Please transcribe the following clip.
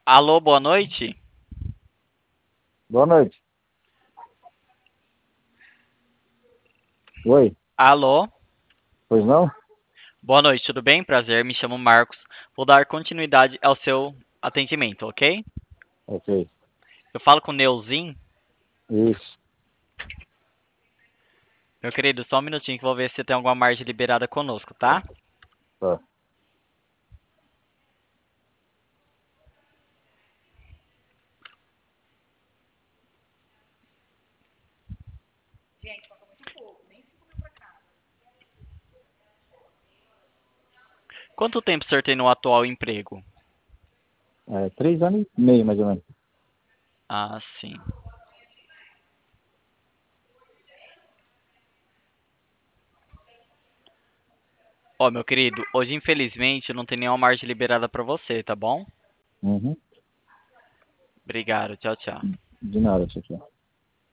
Alô, boa noite. Boa noite. Oi, Alô, pois não? boa noite, tudo bem? Prazer, me chamo Marcos. Vou dar continuidade ao seu atendimento, ok? Ok. Eu falo com o Neuzinho. Isso. Meu querido, só um minutinho que eu vou ver se tem alguma margem liberada conosco, tá? Tá. Quanto tempo o senhor tem no atual emprego? 3 anos e meio, mais ou menos. Ah, sim. Ó, meu querido, hoje infelizmente não tem nenhuma margem liberada pra você, tá bom? Uhum. Obrigado, tchau, tchau. De nada, tchau, tchau.